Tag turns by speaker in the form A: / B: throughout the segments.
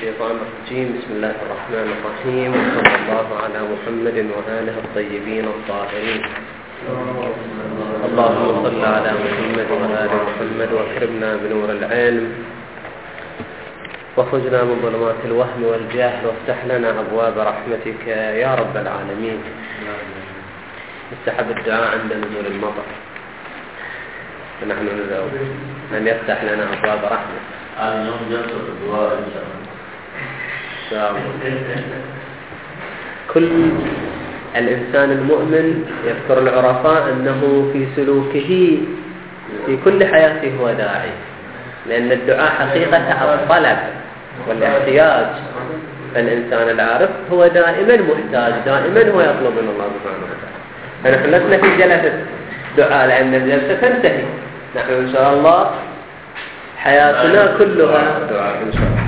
A: الشيطان الرجيم. بسم الله الرحمن الرحيم، وصلى الله على محمد وآله الطيبين الطاهرين. اللهم صل على محمد وآل محمد، واكرمنا بنور العلم، واخرجنا من ظلمات الوهم والجهل، وافتح لنا أبواب رحمتك يا رب العالمين. يستحب الدعاء عند نزول المطر، فنحن ندعو أن يفتح لنا أبواب رحمته.
B: اليوم جلسة الدعاء إن شاء الله.
A: كل الإنسان المؤمن يذكر العرفاء أنه في سلوكه في كل حياته هو داعي، لأن الدعاء حقيقة الطلب والاحتياج. فالإنسان العارف هو دائما محتاج، دائما هو يطلب من الله سبحانه وتعالى. فنحن لسنا في جلسة دعاء، لأن الجلسة تنتهي. نحن إن شاء الله حياتنا كلها دعاء إن شاء الله.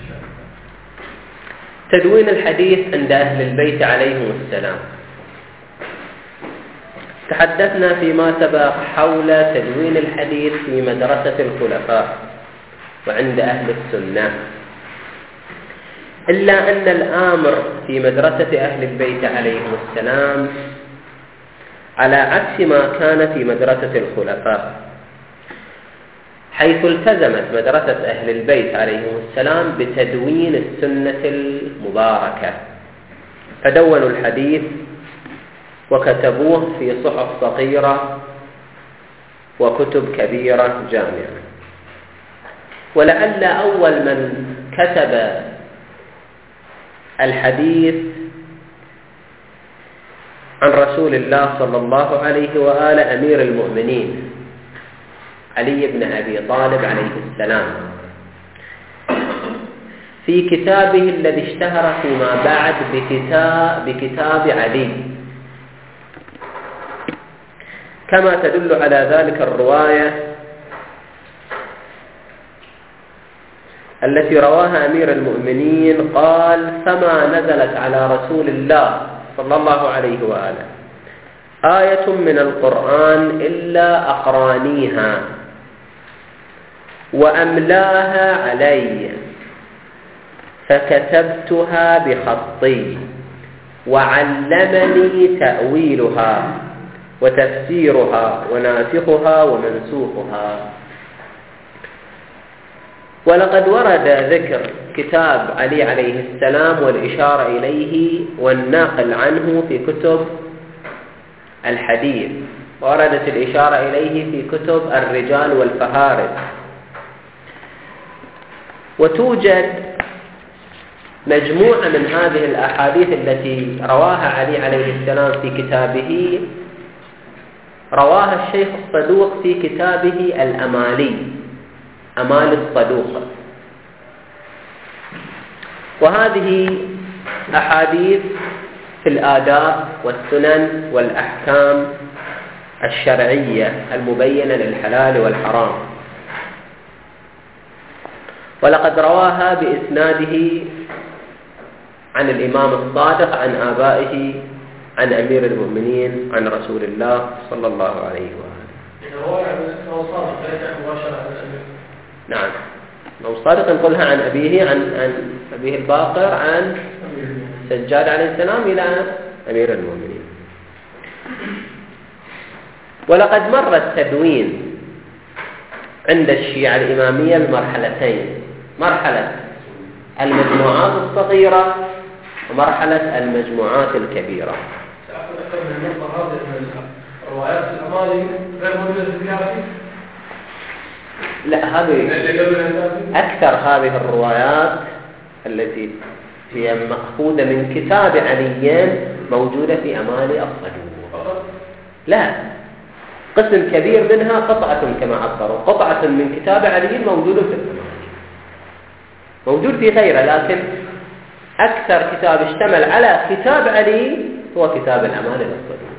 A: تدوين الحديث عند أهل البيت عليهم السلام. تحدثنا فيما سبق حول تدوين الحديث في مدرسة الخلفاء وعند أهل السنة، إلا أن الآمر في مدرسة أهل البيت عليهم السلام على عكس ما كان في مدرسة الخلفاء، حيث التزمت مدرسة أهل البيت عليهم السلام بتدوين السنة المباركة، فدونوا الحديث وكتبوه في صحف صغيرة وكتب كبيرة جامعة. ولعل أول من كتب الحديث عن رسول الله صلى الله عليه وآله أمير المؤمنين علي بن أبي طالب عليه السلام، في كتابه الذي اشتهر فيما بعد بكتاب علي، كما تدل على ذلك الرواية التي رواها أمير المؤمنين قال: فما نزلت على رسول الله صلى الله عليه وآله آية من القرآن إلا أقرانيها وأملاها علي، فكتبتها بخطي، وعلمني تأويلها وتفسيرها وناسخها ومنسوخها. ولقد ورد ذكر كتاب علي عليه السلام والإشارة إليه والناقل عنه في كتب الحديث، وردت الإشارة إليه في كتب الرجال والفهارس. وتوجد مجموعة من هذه الأحاديث التي رواها علي عليه السلام في كتابه، رواها الشيخ الصدوق في كتابه الأمالي، أمال الصدوق. وهذه أحاديث في الآداب والسنن والأحكام الشرعية المبينة للحلال والحرام. ولقد رواها بإسناده عن الإمام الصادق عن آبائه عن أمير المؤمنين عن رسول الله صلى الله عليه وآله. نعم، لو صادق نقولها عن أبيه، عن أبيه الباقر، عن سجاد عليه السلام إلى أمير المؤمنين. ولقد مر التدوين عند الشيعة الإمامية المرحلتين، مرحلة المجموعات الصغيرة ومرحلة المجموعات الكبيرة.
C: الروايات الأمالي غير موجودة في الكتاب؟
A: لا، هذه أكثر هذه الروايات التي هي مأخوذة من كتاب علي موجودة في أمال الصدوق. لا، قسم كبير منها قطعة كما عبروا، قطعة من كتاب علي موجودة في الأمال، موجود في غيره، لكن أكثر كتاب اشتمل على كتاب علي هو كتاب الأمال الصدوق.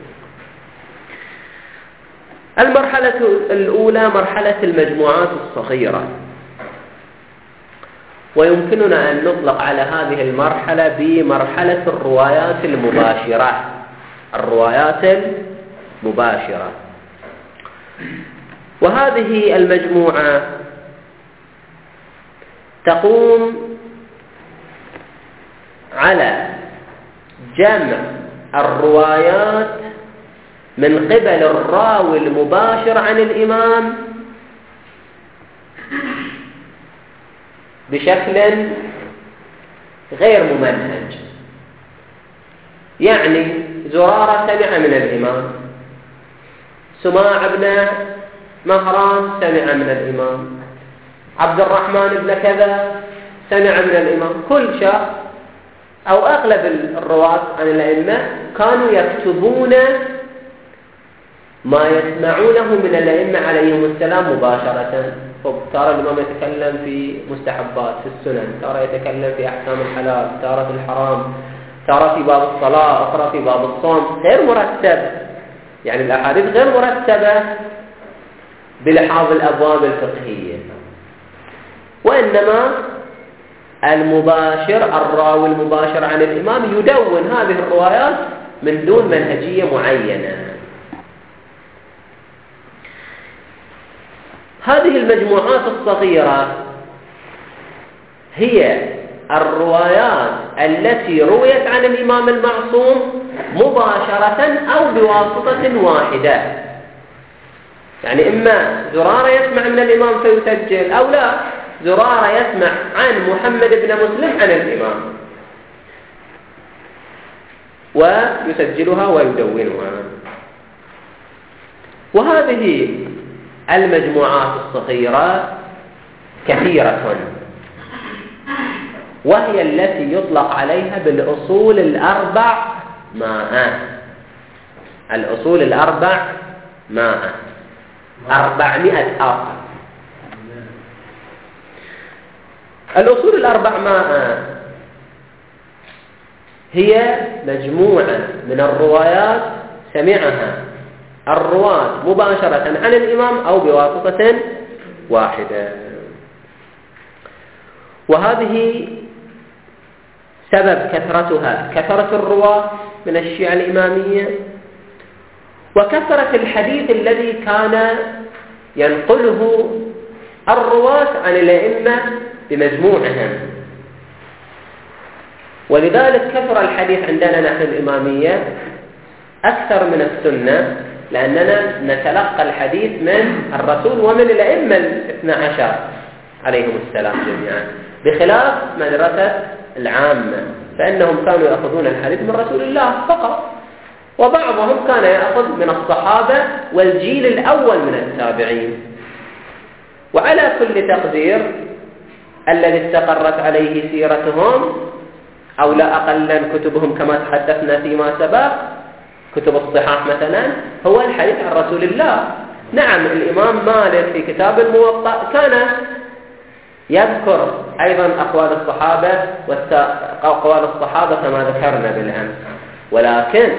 A: المرحلة الأولى مرحلة المجموعات الصغيرة، ويمكننا أن نطلق على هذه المرحلة بمرحلة الروايات المباشرة. الروايات المباشرة، وهذه المجموعة تقوم على جمع الروايات من قبل الراوي المباشر عن الإمام بشكل غير ممنهج. يعني زرارة سمع من الإمام، سماع بن مهران سمع من الإمام، عبد الرحمن بن كذا سمع من الإمام. كل شخص أو أغلب الرواة عن الأئمة كانوا يكتبون ما يسمعونه من الأئمة عليهم السلام مباشرة. ترى الإمام يتكلم في مستحبات في السنن، ترى يتكلم في أحكام الحلال، ترى في الحرام، ترى في باب الصلاة، أخرى في باب الصوم، غير مرتب. يعني الأحاديث غير مرتبة بلحاظ الأبواب الفقهية، وإنما المباشر الراوي المباشر عن الإمام يدون هذه الروايات من دون منهجية معينة. هذه المجموعات الصغيرة هي الروايات التي رويت عن الإمام المعصوم مباشرة أو بواسطة واحدة. يعني إما زرارة يسمع من الإمام فيسجل، أو لا، زرارة يسمع عن محمد بن مسلم عن الإمام ويسجلها ويدونها. وهذه المجموعات الصغيرة كثيرة، وهي التي يطلق عليها بالأصول الأربع ماء. الأصول الأربع ماء 400 أصل. الأصول الأربع ماء هي مجموعة من الروايات سمعها الرواة مباشرة عن الإمام أو بواسطة واحدة. وهذه سبب كثرتها كثرة الرواة من الشيعة الإمامية، وكثرة الحديث الذي كان ينقله الرواة عن الأئمة بمجموعهم. ولذلك كثر الحديث عندنا نحن الإمامية أكثر من السنة، لأننا نتلقى الحديث من الرسول ومن الأئمة 12 عليهم السلام جميعا، بخلاف مدرسة العامة فإنهم كانوا يأخذون الحديث من رسول الله فقط، وبعضهم كان يأخذ من الصحابة والجيل الأول من التابعين. وعلى كل تقدير الذي استقرت عليه سيرتهم أو لا أقل كتبهم كما تحدثنا فيما سبق، كتب الصحاح مثلا، هو الحديث عن رسول الله. نعم الإمام مالك في كتاب الموطأ كان يذكر أيضا أقوال الصحابة وأقوال الصحابة كما ذكرنا بالأمس، ولكن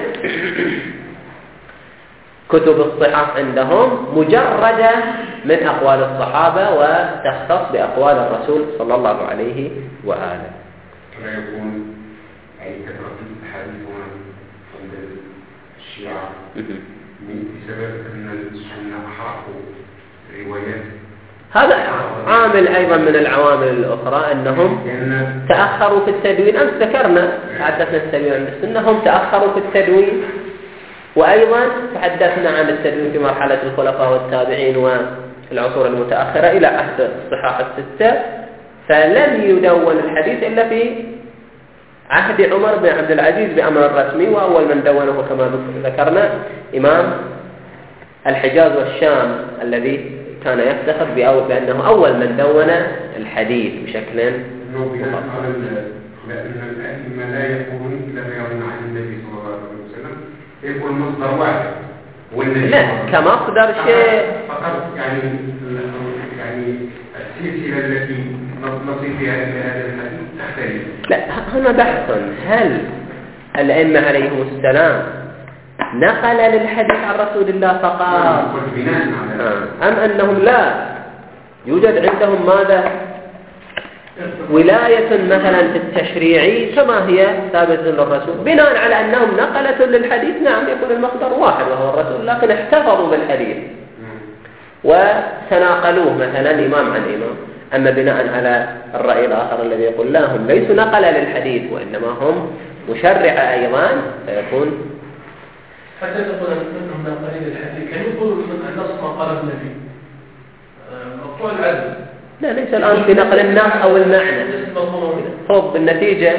A: كتب الصحاح عندهم مجردة من أقوال الصحابة وتختص بأقوال الرسول صلى الله عليه وآله.
D: ولا يكون أي كثرة الحديث عند الشيعة بسبب أن السنة حرقوا روايات.
A: هذا عامل أيضا من العوامل الأخرى أنهم تأخروا في التدوين. أمس ذكرنا تحدثنا التدوين عند السنة، هم تأخروا في التدوين، وأيضا تحدثنا عن التدوين في مرحلة الخلفاء والتابعين والعصور المتأخرة إلى عهد الصحاح الستة، فلم يدون الحديث إلا في عهد عمر بن عبد العزيز بأمر رسمي، وأول من دونه كما ذكرنا إمام الحجاز والشام الذي كان يفتخر بأنه أول من دون الحديث بشكل
D: لأن الأئمة لا يقولون إلا ما يرون عن النبي صلى الله عليه وسلم، يقول مصدر واحد
A: لا كمصدر شيء
D: فقط. يعني السلسلة التي نصل فيها إلى هذا الحديث تختلف.
A: لا هنا بحث، هل الأئمة عليهم السلام نقل للحديث عن رسول الله فقط أم أنهم لا يوجد عندهم ماذا ولاية مثلا في التشريع كما هي ثابتة للرسول بناء على أنهم نقلة للحديث؟ نعم يكون المصدر واحد وهو الرسول، لكن احتفظوا بالحديث وتناقلوه مثلا إمام عن إمام. أما بناء على الرأي الآخر الذي يقول لا، هم ليسوا نقلا للحديث وإنما هم مشرعة أيضا، فيكون
C: حتى تقول أنهم ناقلين للحديث كان يقولوا النص ما قاله النبي مقطوع العدل.
A: لا، ليس الآن في نقل النص أو المعنى، هو بالنتيجة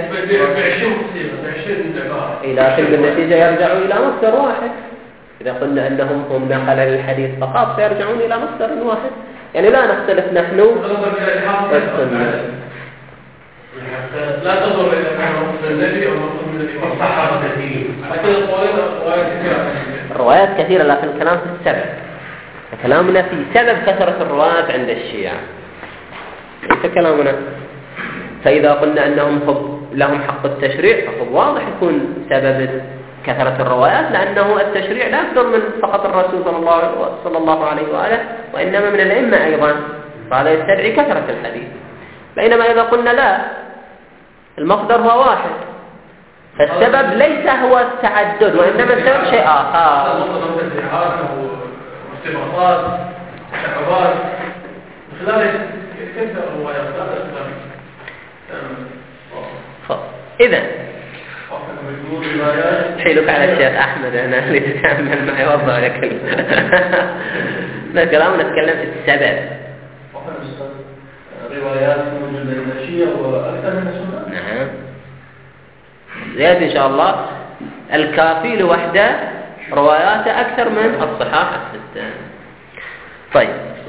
A: لكن بالنتيجة يرجعوا إلى مصدر واحد. إذا قلنا أنهم هم نقل للحديث فقط سيرجعون إلى مصدر واحد، يعني لا نختلف نحن والسنة.
C: لا تضر إذا كان مصدر النبي أو مصدر النبي والصحابة كثيرين.
A: الروايات كثيرة، لكن الكلام في السبب. كلامنا في سبب كثرة الروايات عند الشيعة، ليس كلامنا. فإذا قلنا أنهم لهم حق التشريع فهو واضح يكون سبب كثرة الروايات، لأنه التشريع لا يصدر من فقط الرسول صلى الله عليه وآله، وإنما من الأئمة أيضا، فهذا يستدعي كثرة الحديث. بينما إذا قلنا لا، المصدر هو واحد، فالسبب ليس هو التعدد وإنما السبب شيء آخر.
C: استباطات شعبات خلال كثرة الروايات
A: إذن حيلك على الشيخ أحمد أنا اللي تتعامل معي وضع لك كلام نتكلم في السبب.
C: روايات موجودة من الشيعة وأكثر من السنة.
A: نعم، زيادة إن شاء الله. الكافي لوحده رواياته أكثر من الصحاح الستة. طيب،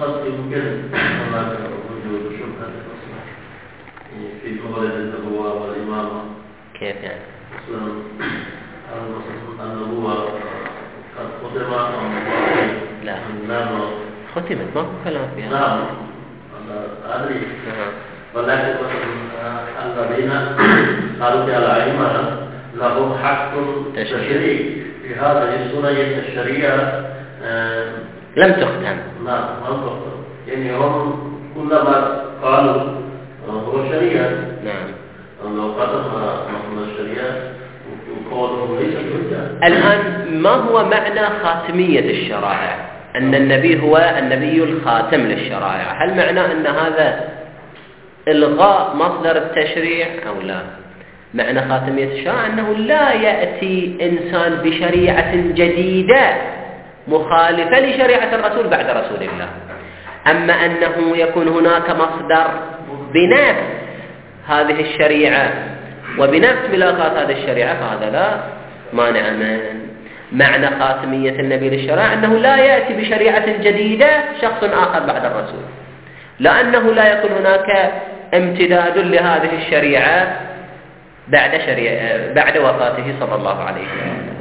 B: في فضائل النبوة والإمامة
A: كيف يعني؟
B: النبوة قد ختمت
A: لا، ختمت ما هو كلام فيها.
B: نعم أدري، ولكن الذين قالوا في الأئمة لهم حق تشريع في هذه السنة الشريعة
A: لم تختم.
B: نعم لم تختم، يعني هم كلما قالوا هو شريعة.
A: نعم،
B: لو قدم مثل الشريعة وقوله ليس حجة.
A: الآن ما هو معنى خاتمية الشرائع؟ أن النبي هو النبي الخاتم للشرائع، هل معنى أن هذا إلغاء مصدر التشريع أو لا؟ معنى خاتمية الشرائع أنه لا يأتي إنسان بشريعة جديدة مخالفة لشريعة الرسول بعد رسول الله. أما أنه يكون هناك مصدر بنفس هذه الشريعة وبنفس ملاكات هذه الشريعة فهذا لا مانع منه. معنى خاتمية النبي للشرائع أنه لا يأتي بشريعة جديدة شخص آخر بعد الرسول، لأنه لا يكون هناك امتداد لهذه الشريعة بعد وفاته صلى الله عليه وسلم.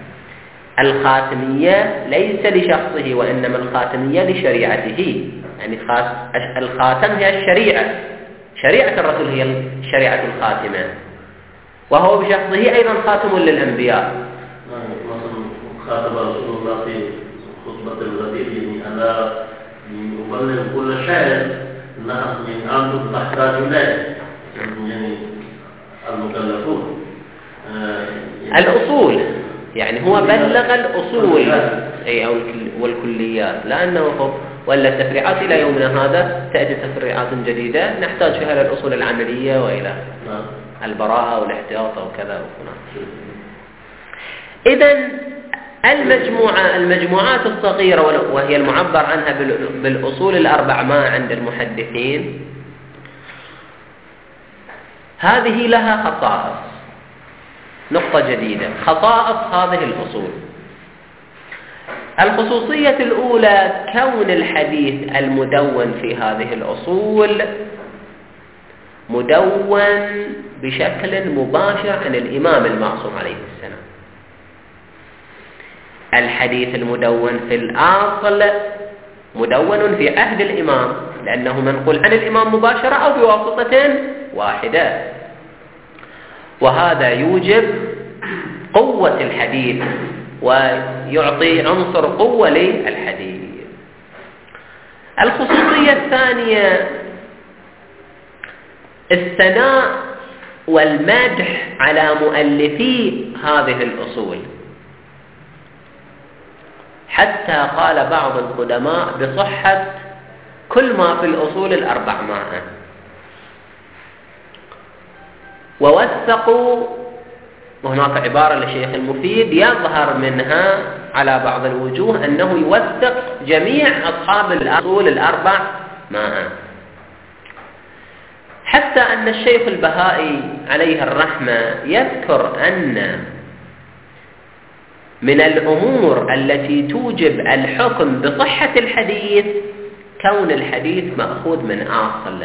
A: الخاتمية ليس لشخصه وإنما الخاتمية لشريعته، يعني الخاتم هي الشريعة، شريعة الرسول هي الشريعة الخاتمة، وهو بشخصه أيضا خاتم للأنبياء.
B: خاتم رسول الله في خطبة الغدير يعني أنا أبلغ كل شيء أنتم تحتاجون إليه، يعني المكلفون
A: الأصول، يعني هو بلغ الأصول والكليات، لأنه ولا التفريعات إلى يومنا هذا تأتي تفريعات جديدة نحتاج فيها للأصول العملية وإلى البراءة والاحتياط وكذا وكذا. إذن المجموعات الصغيرة وهي المعبر عنها بالأصول الأربع ما عند المحدثين، هذه لها خصائص. نقطة جديدة، خصائص هذه الأصول. الخصوصية الأولى كون الحديث المدون في هذه الأصول مدون بشكل مباشر عن الإمام المعصوم عليه السلام. الحديث المدون في الأصل مدون في عهد الإمام، لأنه منقول عن الإمام مباشرة أو بواسطة واحدة، وهذا يوجب قوة الحديث ويعطي عنصر قوة للحديث. الخصوصية الثانية الثناء والمدح على مؤلفي هذه الأصول، حتى قال بعض القدماء بصحة كل ما في الأصول ال400. ووثقوا، وهناك عبارة للشيخ المفيد يظهر منها على بعض الوجوه أنه يوثق جميع أصحاب الأصول ال400، حتى أن الشيخ البهائي عليه الرحمة يذكر أن من الأمور التي توجب الحكم بصحة الحديث كون الحديث مأخوذ من أصل،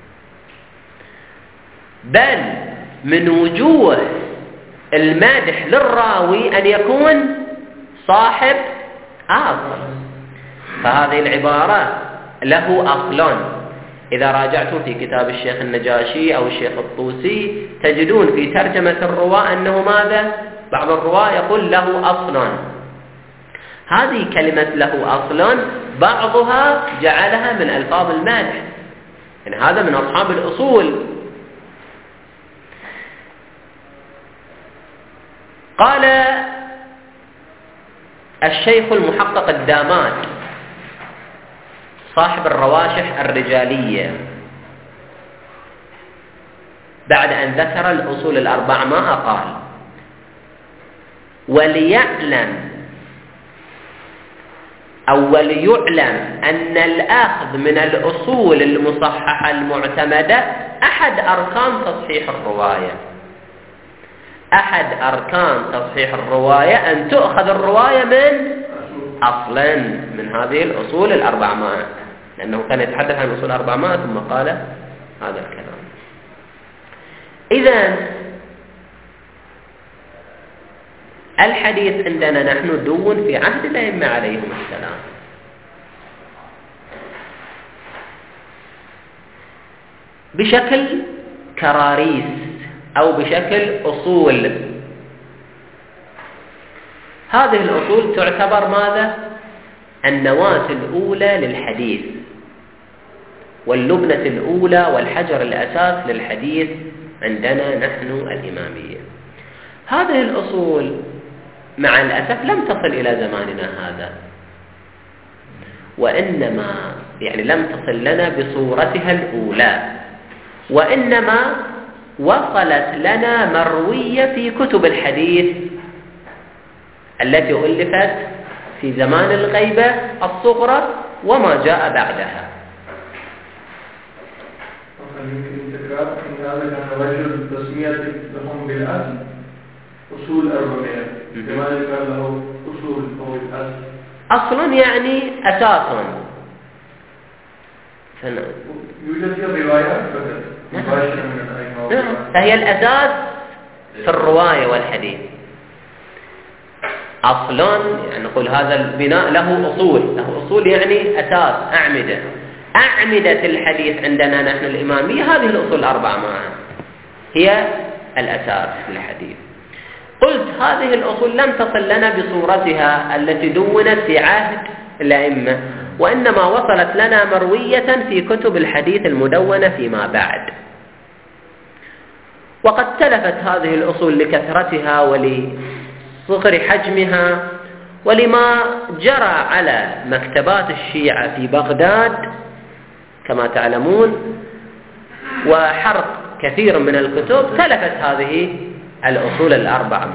A: بل من وجوه المادح للراوي أن يكون صاحب أصل. فهذه العبارة له أصلان، إذا راجعتم في كتاب الشيخ النجاشي أو الشيخ الطوسي تجدون في ترجمة الرواة أنه ماذا؟ بعض الرواة يقول له أصلان. هذه كلمة له أصلان بعضها جعلها من ألفاظ المادح، يعني هذا من أصحاب الأصول. قال الشيخ المحقق الدامات صاحب الرواشح الرجالية بعد أن ذكر الأصول ال400 قال: وليعلم أن الأخذ من الأصول المصححة المعتمدة أحد أركان تصحيح الرواية. أحد أركان تصحيح الرواية أن تؤخذ الرواية من أصلا من هذه الأصول ال400، لأنه كان يتحدث عن أصول 400 ثم قال هذا الكلام. إذن الحديث عندنا نحن دون في عهد الأئمة عليهم السلام، بشكل كراريس أو بشكل أصول. هذه الأصول تعتبر ماذا؟ النواة الأولى للحديث، واللبنة الأولى والحجر الأساس للحديث عندنا نحن الإمامية. هذه الأصول مع الأسف لم تصل إلى زماننا هذا، وإنما يعني لم تصل لنا بصورتها الأولى، وإنما وصلت لنا مروية في كتب الحديث التي ألفت في زمان الغيبة الصغرى وما جاء بعدها.
C: يمكن تكرار أن هذا كان رجل تسمية لهم بالأصل أصول 400، لماذا كان له أصول أو الأصل؟
A: أصلا يعني أساسا.
C: يوجد في الروايات مباشرة من الأئمة،
A: فهي الأساس في الرواية والحديث. أصلا يعني نقول هذا البناء له أصول يعني أساس، أعمدة الحديث عندنا نحن الإمامية هذه الأصول 400 هي الأساس للحديث. قلت هذه الأصول لم تصل لنا بصورتها التي دونت في عهد الأئمة، وإنما وصلت لنا مروية في كتب الحديث المدونة فيما بعد. وقد تلفت هذه الأصول لكثرتها ولصغر حجمها ولما جرى على مكتبات الشيعة في بغداد كما تعلمون، وحرق كثير من الكتب تلفت هذه الأصول 400.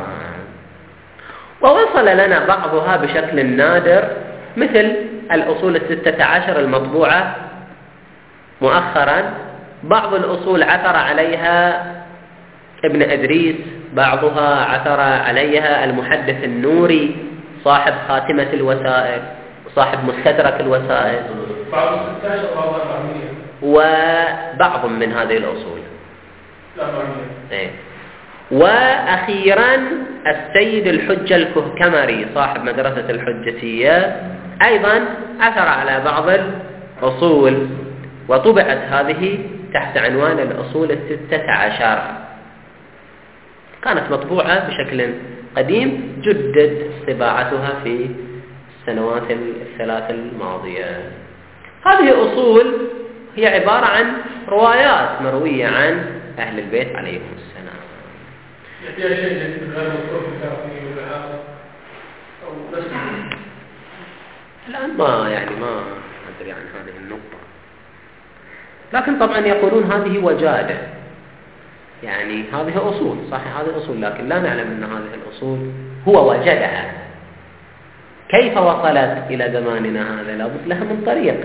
A: ووصل لنا بعضها بشكل نادر مثل الأصول 16 المطبوعة مؤخرا. بعض الأصول عثر عليها ابن إدريس، بعضها عثر عليها المحدث النوري صاحب خاتمة الوسائل، صاحب مستدرك الوسائل، وبعض من هذه الأصول. وأخيرا السيد الحجة الكهكمري صاحب مدرسة الحجتية أيضا عثر على بعض الأصول، وطبعت هذه تحت عنوان الأصول 16. كانت مطبوعة بشكل قديم، جدد طباعتها في السنوات 3 الماضية. هذه أصول هي عبارة عن روايات مروية عن أهل البيت عليهم السلام.
C: فيها شيء جديد غير مذكور في التاريخ ولا هذا أو بس
A: الآن ما أدري عن هذه النقطة. لكن طبعا يقولون هذه وجادة، يعني هذه أصول، صحيح هذه أصول، لكن لا نعلم أن هذه الأصول هو وجدها. كيف وصلت إلى زماننا هذا؟ لابد لها من طريق.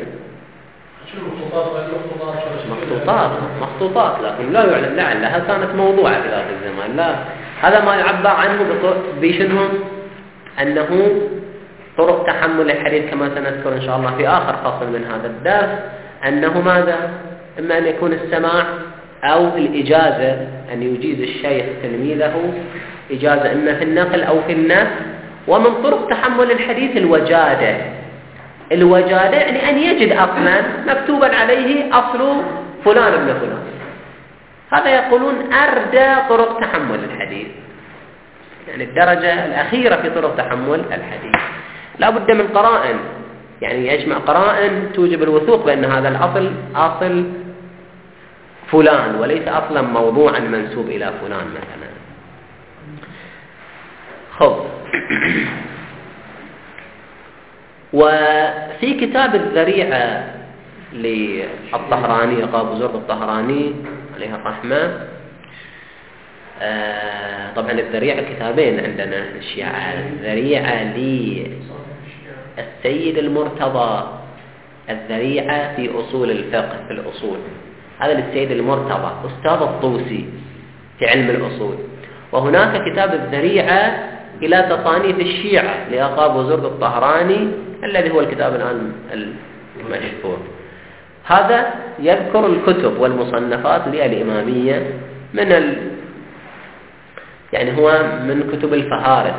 A: مخطوطات، لكن لا يعلم لعلها كانت موضوعة في ذات الزمان. لا، هذا ما يعبر عنه بشنو؟ أنه طرق تحمل الحديث كما سنذكر إن شاء الله في آخر فصل من هذا الدرس، أنه ماذا؟ إما أن يكون السماع أو الإجازة، أن يجيز الشيخ تلميذه إجازة إما في النقل أو في النفس. ومن طرق تحمل الحديث الوجادة يعني أن يجد أصلا مكتوبا عليه أصل فلان ابن فلان. هذا يقولون أردى طرق تحمل الحديث، يعني الدرجة الأخيرة في طرق تحمل الحديث. لا بد من قرائن، يعني يجمع قرائن توجب الوثوق بأن هذا الأصل أصل فلان وليس أصلا موضوعا منسوب إلى فلان مثلا. خب، وفي كتاب الذريعة للطهراني، أبو زرق الطهراني عليه الرحمة، طبعا الذريعة كتابين عندنا الشيعة، الذريعة للسيد المرتضى، الذريعة في أصول الفقه في الأصول، هذا للسيد المرتضى أستاذ الطوسي في علم الأصول. وهناك كتاب الذريعة إلى تصانيف الشيعة لأبو زرق الطهراني الذي هو الكتاب الآن المشهور. هذا يذكر الكتب والمصنفات للإمامية يعني هو من كتب الفهارس،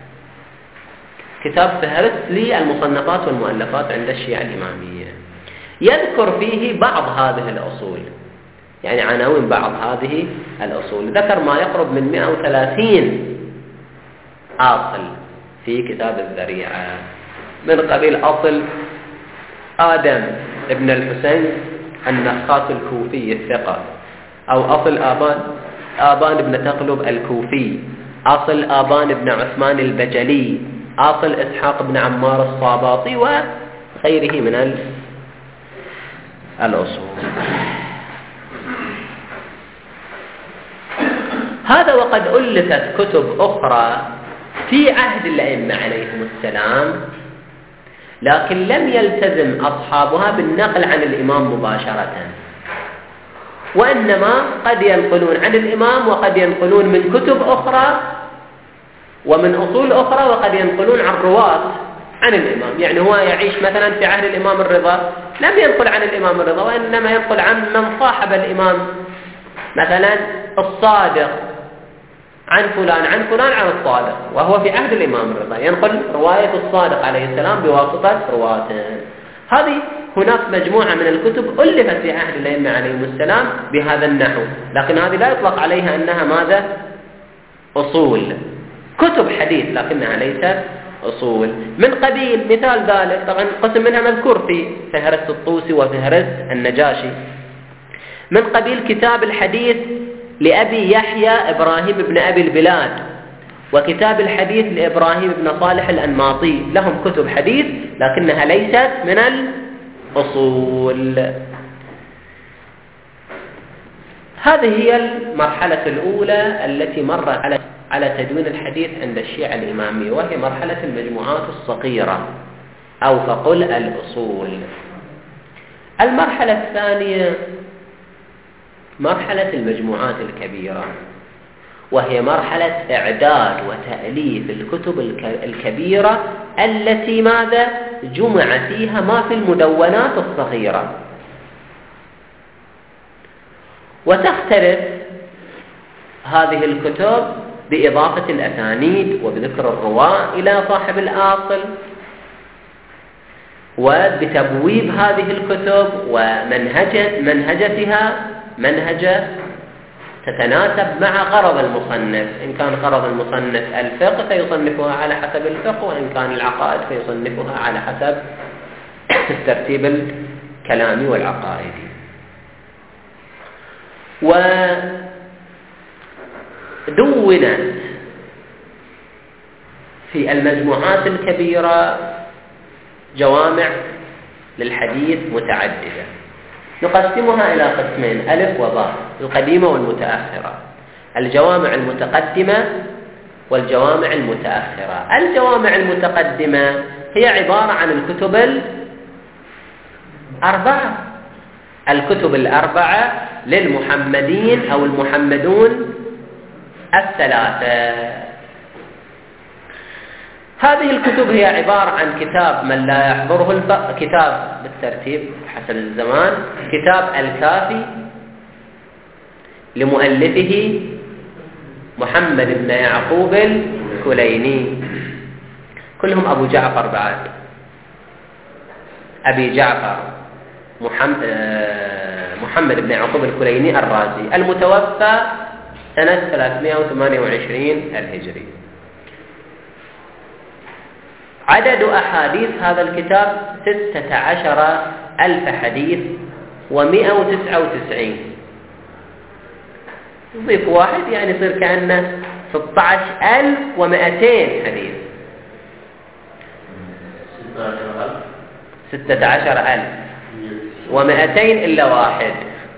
A: كتاب فهرس للمصنفات والمؤلفات عند الشيعة الإمامية، يذكر فيه بعض هذه الأصول، يعني عناوين بعض هذه الأصول. ذكر ما يقرب من 130 أصل في كتاب الذريعة، من قبيل أصل آدم ابن الحسين النخاس الكوفي الثقة، أو أصل آبان ابن تقلب الكوفي، أصل آبان ابن عثمان البجلي، أصل إسحاق بن عمار الصاباطي وغيره من الأصول. هذا وقد ألفت كتب أخرى في عهد الأئمة عليهم السلام، لكن لم يلتزم أصحابها بالنقل عن الإمام مباشرة، وإنما قد ينقلون عن الإمام وقد ينقلون من كتب أخرى ومن أصول أخرى، وقد ينقلون عن رواة عن الإمام. يعني هو يعيش مثلا في عهد الإمام الرضا، لم ينقل عن الإمام الرضا، وإنما ينقل عن من صاحب الإمام، مثلا الصادق عن فلان عن فلان عن الصادق، وهو في عهد الإمام الرضا، ينقل رواية الصادق عليه السلام بواسطة رواته. هذه هناك مجموعة من الكتب ألفت في عهد الأئمة عليهم السلام بهذا النحو، لكن هذه لا يطلق عليها أنها ماذا؟ أصول، كتب حديث لكنها ليست أصول. من قبيل مثال ذلك، طبعا قسم منها مذكور في فهرس الطوسي وفهرس النجاشي، من قبيل كتاب الحديث لأبي يحيى إبراهيم بن أبي البلاد، وكتاب الحديث لإبراهيم بن صالح الأنماطي، لهم كتب حديث لكنها ليست من الأصول. هذه هي المرحلة الأولى التي مرت على تدوين الحديث عند الشيعة الإمامية، وهي مرحلة المجموعات الصغيرة أو فقل الأصول. المرحلة الثانية مرحلة المجموعات الكبيرة، وهي مرحلة إعداد وتأليف الكتب الكبيرة التي ماذا؟ جمع فيها ما في المدونات الصغيرة. وتختلف هذه الكتب بإضافة الأسانيد وبذكر الرواة إلى صاحب الآصل، وبتبويب هذه الكتب ومنهجتها منهجة تتناسب مع غرض المصنف. إن كان غرض المصنف الفقه فيصنفها على حسب الفقه، وإن كان العقائد فيصنفها على حسب الترتيب الكلامي والعقائدي. ودونت في المجموعات الكبيرة جوامع للحديث متعددة، نقسمها إلى قسمين: ألف وباء، القديمة والمتأخرة، الجوامع المتقدمة والجوامع المتأخرة. الجوامع المتقدمة هي عبارة عن الكتب الأربعة، الكتب الأربعة للمحمدين أو المحمدون الثلاثة. هذه الكتب هي عبارة عن كتاب من لا يحضره كتاب بالترتيب حسب الزمان: كتاب الكافي لمؤلفه محمد بن يعقوب الكليني، كلهم أبو جعفر بعد، أبي جعفر محمد بن يعقوب الكليني الرازي، المتوفى سنة 328 الهجري. عدد أحاديث هذا الكتاب 16,000 حديث و199. نضيف واحد يعني يصير كأنه 16,200 حديث. 16,200 إلا واحد.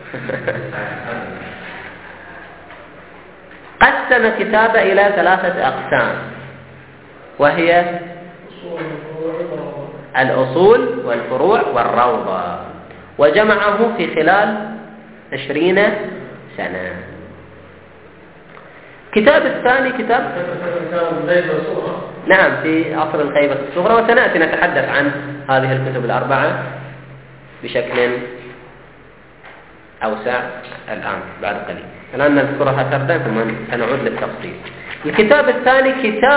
A: قسم كتابه إلى 3 أقسام، وهي الأصول والفروع والروضة، وجمعه في خلال 20 سنة. كتاب الثاني كتاب نعم في عصر الخيبة الصغرى، وسنأتي نتحدث عن هذه الكتب الأربعة بشكل أوسع الآن بعد قليل. الآن نذكرها سردا ثم سنعود للتفصيل. الكتاب الثاني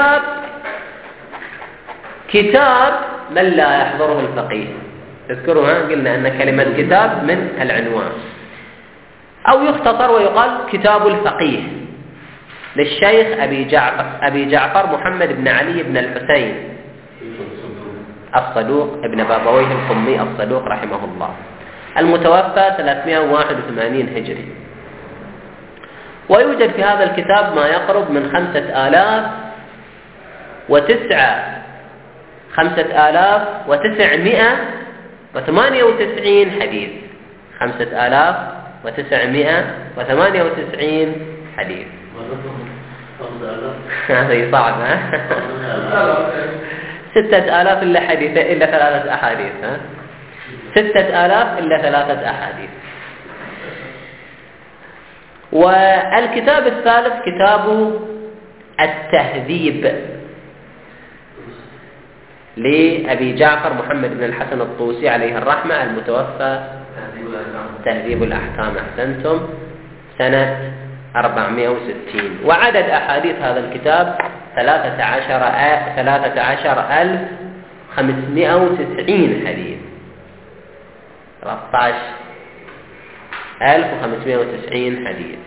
A: كتاب من لا يحضره الفقيه. تذكروا قلنا أن كلمة كتاب من العنوان، أو يختصر ويقال كتاب الفقيه للشيخ أبي جعفر محمد بن علي بن الحسين الصدوق ابن بابويه القمي الصدوق رحمه الله، المتوفى 381 هجري. ويوجد في هذا الكتاب ما يقرب من 5,998 حديث. 5,998 حديث. هذا صعب. 6,000 إلا حديث إلا 3 أحاديث. 6,000 إلا 3 أحاديث. والكتاب الثالث كتاب التهذيب لأبي جعفر محمد بن الحسن الطوسي عليه الرحمة، المتوفى تهذيب الأحكام أحسنتم سنة 460. وعدد أحاديث هذا الكتاب 13,590 حديث. 13,590 حديث.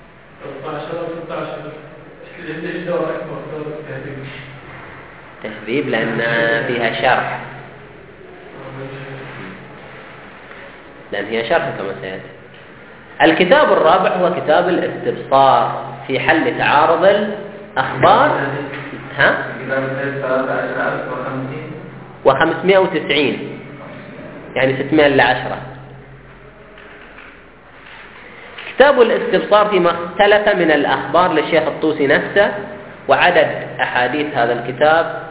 A: تهذيب لأن فيها شرح، لأن هي شرح كما سيأتي. الكتاب الرابع هو كتاب الاستبصار في حل تعارض الأخبار. و590 يعني 600 إلا 10. كتاب الاستبصار فيما اختلف من الأخبار للشيخ الطوسي نفسه. وعدد أحاديث هذا الكتاب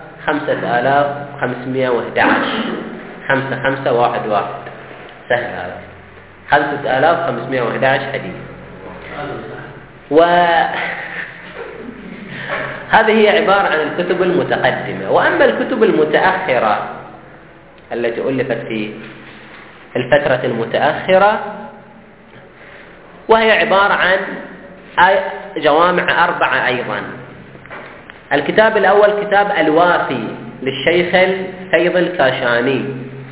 A: 5,511. 5,511 سهل هذا. 5,511 حديث. هذه هي عبارة عن الكتب المتقدمة. وأما الكتب المتأخرة التي ألفت في الفترة المتأخرة، وهي عبارة عن جوامع 4 أيضا. الكتاب الأول كتاب الوافي للشيخ الفيض الكاشاني،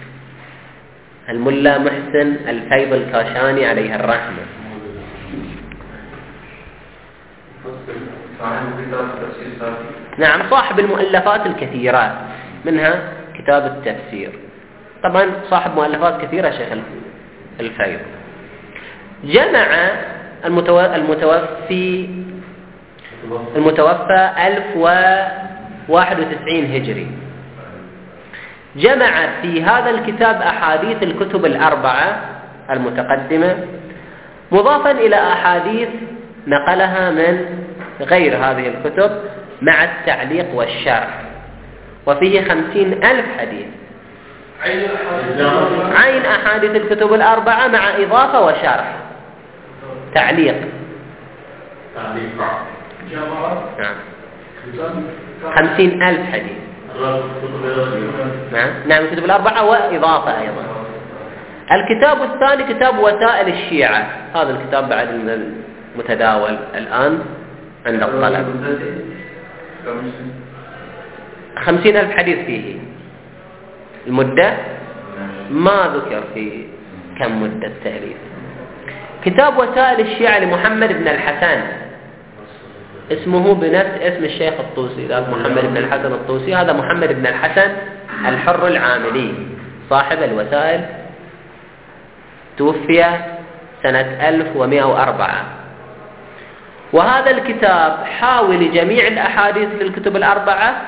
A: الملا محسن الفيض الكاشاني عليه الرحمة. نعم صاحب المؤلفات الكثيرات، منها كتاب التفسير. طبعا صاحب مؤلفات كثيرة شيخ الفيض. جمع المتوفى 1091 هجري، جمع في هذا الكتاب أحاديث الكتب الأربعة المتقدمة، مضافا إلى أحاديث نقلها من غير هذه الكتب مع التعليق والشرح، وفيه 50,000 حديث. عين أحاديث الكتب الأربعة مع إضافة وشرح تعليق. نعم 50,000 حديث. نعم الكتب الأربعة وإضافة أيضا. الكتاب الثاني كتاب وسائل الشيعة، هذا الكتاب بعد متداول الآن عند الطلب. 50,000 حديث فيه. المدة ما ذكر في كم مدة التأليف. كتاب وسائل الشيعة لمحمد بن الحسن، اسمه بنفس اسم الشيخ الطوسي، ذاك محمد بن الحسن الطوسي، هذا محمد بن الحسن الحر العاملي صاحب الوسائل، توفي سنة 1104. وهذا الكتاب حاول جميع الأحاديث للكتب الأربعة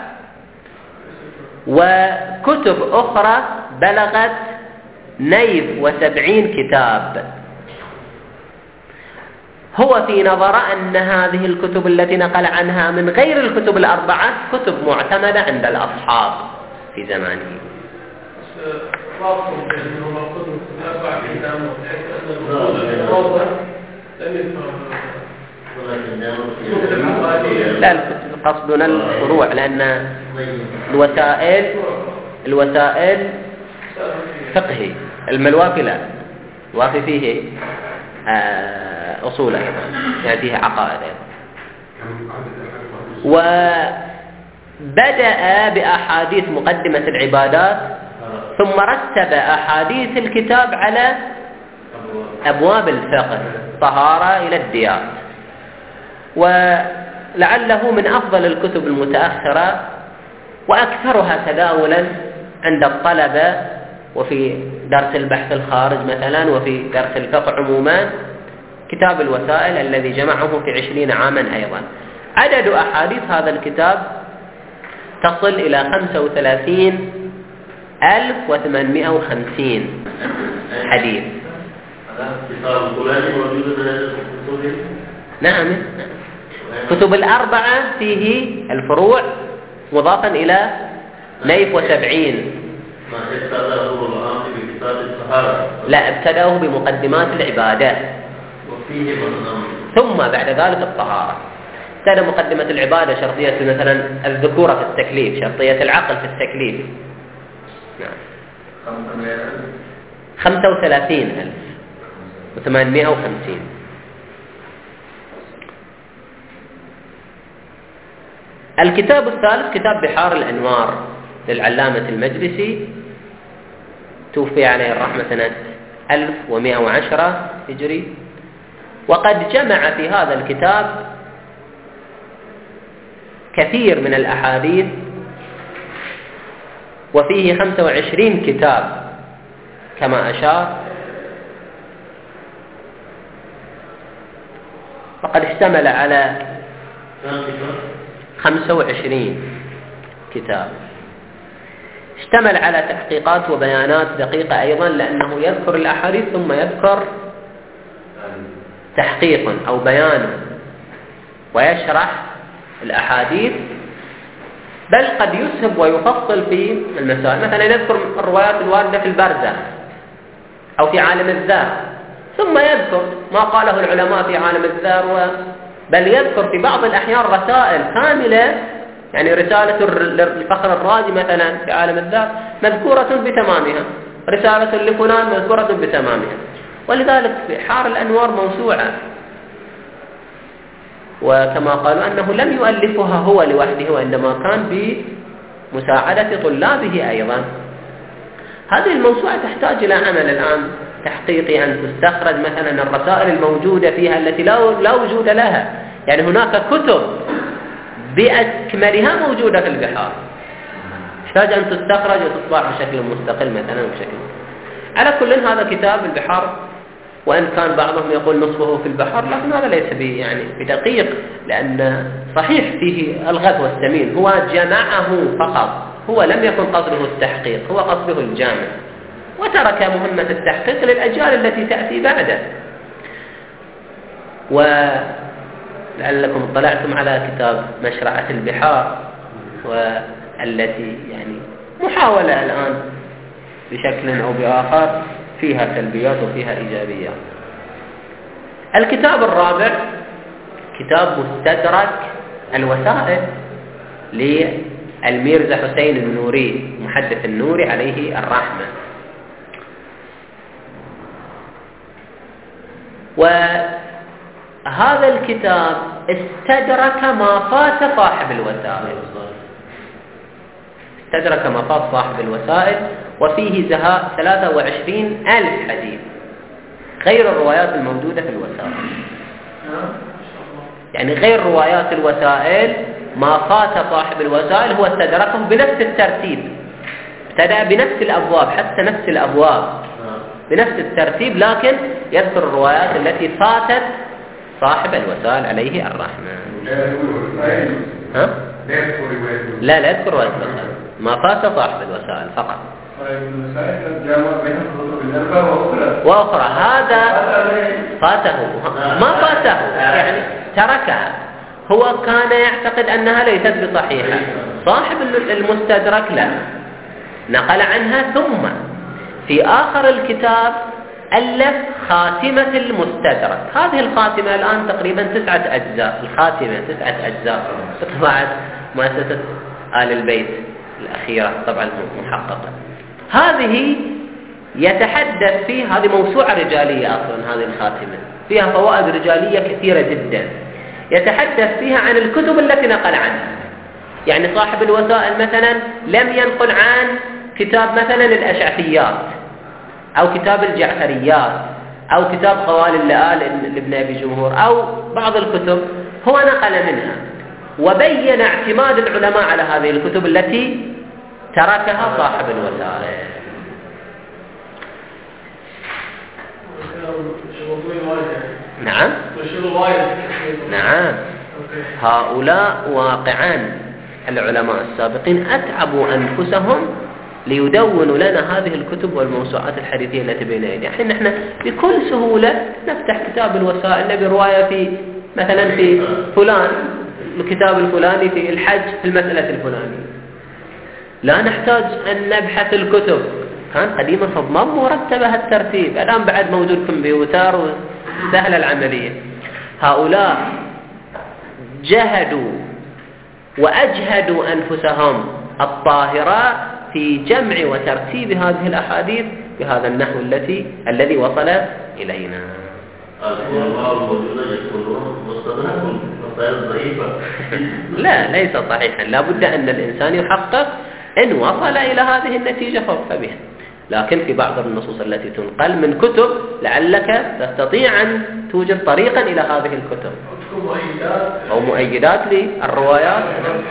A: وكتب أخرى بلغت 72 كتاب. هو في نظر أن هذه الكتب التي نقل عنها من غير الكتب الأربعة كتب معتمدة عند الأصحاب في زمانه. لا قصدنا الفروع، لأن الوسائل فقهي، الوافي لا، الوافي فيه أصول أيضا، يعني فيه عقائد أيضا. وبدأ بأحاديث مقدمة العبادات، ثم رتب أحاديث الكتاب على أبواب الفقه، طهارة إلى الديات. ولعله من أفضل الكتب المتأخرة وأكثرها تداولا عند الطلبة، وفي درس البحث الخارج مثلا، وفي درس الفقه عموما، كتاب الوسائل الذي جمعه في 20 عاما أيضا. عدد أحاديث هذا الكتاب تصل إلى 35,850 حديث. نعم كتب الأربعة فيه الفروع مضافا إلى 170. لا، ابتدأوا بمقدمات العبادات ثم بعد ذلك الطهارة. كان مقدمة العبادة شرطية مثلا الذكورة في التكليف، شرطية العقل في التكليف. 35,850. الكتاب الثالث كتاب بحار الأنوار للعلامة المجلسي، توفي عليه الرحمة سنة 1110 هجري. وقد جمع في هذا الكتاب كثير من الأحاديث، وفيه 25 كتاب كما أشار. وقد اشتمل على 25 كتاب، اشتمل على تحقيقات وبيانات دقيقة أيضا، لأنه يذكر الأحاديث ثم يذكر تحقيق أو بيان ويشرح الأحاديث، بل قد يسهب ويفصل في المسائل. مثلا يذكر الروايات الواردة في البرزخ أو في عالم الذر، ثم يذكر ما قاله العلماء في عالم الذر، بل يذكر في بعض الأحيان رسائل كاملة، يعني رسالة الفخر الرازي مثلا في عالم الذر مذكورة بتمامها، رسالة لفلان مذكورة بتمامها. ولذلك بحار الأنوار موسوعة، وكما قالوا أنه لم يؤلفها هو لوحده، وإنما كان بمساعدة طلابه أيضا. هذه الموسوعة تحتاج إلى عمل الآن تحقيقي، أن تستخرج مثلا الرسائل الموجودة فيها التي لا وجود لها. يعني هناك كتب بأكملها موجودة في البحار، تحتاج أن تستخرج وتطبع بشكل مستقل مثلا بشكل. على كل هذا كتاب البحار، وإن كان بعضهم يقول نصفه في البحر، لكن هذا ليس يعني بدقيق، لأن صحيح فيه الغث والسمين، هو جمعه فقط، هو لم يكن قصده التحقيق، هو قصده الجامع. وترك مهمة التحقيق للأجيال التي تأتي بعده. ولعلكم اطلعتم على كتاب مشرعة البحار، والتي يعني محاولة الآن بشكل أو بآخر فيها سلبيات وفيها إيجابيات. الكتاب الرابع كتاب مستدرك الوسائل للميرزا حسين النوري محدث النوري عليه الرحمة. وهذا الكتاب استدرك ما فات صاحب الوسائل، استدرك ما فات صاحب الوسائل، وفيه زهاء 23,000 حديث غير الروايات الموجودة في الوسائل. يعني غير روايات الوسائل ما فات صاحب الوسائل هو استدركه بنفس الترتيب، ابتدأ بنفس الأبواب، حتى نفس الأبواب بنفس الترتيب، لكن يذكر الروايات التي فاتت صاحب الوسائل عليه الرحمة. ها؟ لا يذكر رواية الوسائل، ما فات صاحب الوسائل فقط. وأخرى هذا فاته، ما فاته يعني تركها، هو كان يعتقد أنها ليست بصحيحة، صاحب المستدرك لا، نقل عنها، ثم في آخر الكتاب ألف خاتمة المستدرك. هذه الخاتمة الآن تقريبا 9 أجزاء، الخاتمة 9 أجزاء طبعت مؤسسة آل البيت الأخيرة طبعا محققة. هذه يتحدث فيه، هذه موسوعة رجالية أصلا، هذه الخاتمة فيها فوائد رجالية كثيرة جدا، يتحدث فيها عن الكتب التي نقل عنها. يعني صاحب الوسائل مثلا لم ينقل عن كتاب مثلا الأشعثيات أو كتاب الجعفريات أو كتاب خوال اللآل لابن أبي جمهور أو بعض الكتب، هو نقل منها وبين اعتماد العلماء على هذه الكتب التي تركها صاحب الوسائل. نعم هؤلاء واقعان العلماء السابقين أتعبوا أنفسهم ليدونوا لنا هذه الكتب والموسوعات الحديثية التي بين أيدينا. الحين نحن بكل سهولة نفتح كتاب الوسائل، نبي رواية في مثلا في فلان، الكتاب الفلاني في الحج في المسألة الفلانية، لا نحتاج أن نبحث الكتب. كان قديما صدمام مرتبة الترتيب، الآن بعد موجود كمبيوتر وسهل العملية. هؤلاء جهدوا وأجهدوا أنفسهم الطاهرة في جمع وترتيب هذه الأحاديث بهذا النحو الذي وصل إلينا. لا ليس صحيحا، لا بد أن الإنسان يحقق إن وصل إلى هذه النتيجة فبها. لكن في بعض النصوص التي تنقل من كتب لعلك تستطيع أن توجد طريقا إلى هذه الكتب أو مؤيدات للروايات.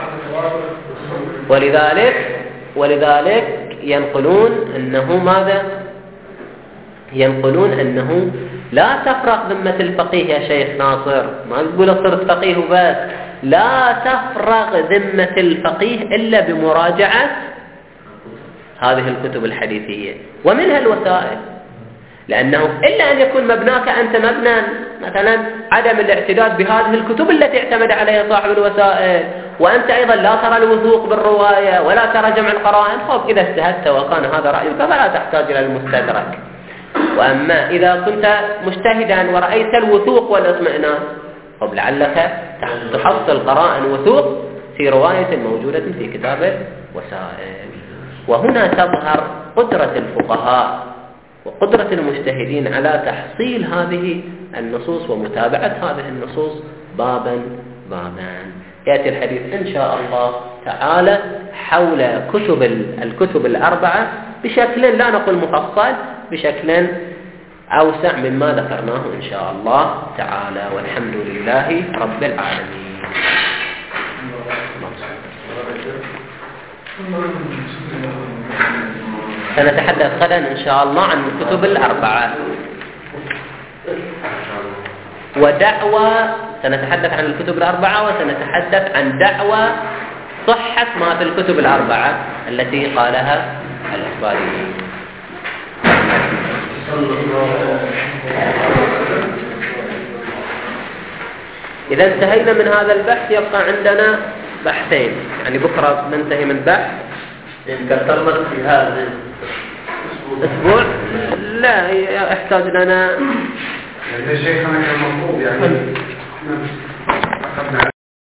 A: ولذلك ينقلون أنه ماذا؟ ينقلون أنه لا تفرق ذمة الفقيه يا شيخ ناصر، ما تقول صرت فقيه وبس، لا تفرغ ذمة الفقيه إلا بمراجعة هذه الكتب الحديثية ومنها الوسائل، لأنه إلا أن يكون مبناك أنت مبنى مثلا عدم الاعتداد بهذه الكتب التي اعتمد عليها صاحب الوسائل، وأنت أيضا لا ترى الوثوق بالرواية ولا ترى جمع القرائن، طب إذا اجتهدت وكان هذا رأيك فلا تحتاج إلى المستدرك. وأما إذا كنت مجتهدا ورأيت الوثوق والاطمئنان، طب لعلك تحصل قرائن وثوق في رواية موجودة في كتاب الوسائل. وهنا تظهر قدرة الفقهاء وقدرة المجتهدين على تحصيل هذه النصوص ومتابعة هذه النصوص بابا بابا. يأتي الحديث إن شاء الله تعالى حول الكتب الأربعة بشكل لا نقول مفصل، بشكل أوسع مما ذكرناه إن شاء الله تعالى، والحمد لله رب العالمين. سنتحدث غدا إن شاء الله عن الكتب الأربعة ودعوى، سنتحدث عن الكتب الأربعة وسنتحدث عن دعوى صحة ما في الكتب الأربعة التي قالها الأخباريين. إذا انتهينا من هذا البحث يبقى عندنا بحثين، يعني بكرة ننتهي من بحث.
B: إن كترنا في هذا
A: أسبوع لا يحتاج لنا
D: يعني شيخنا كان مطلوب يعني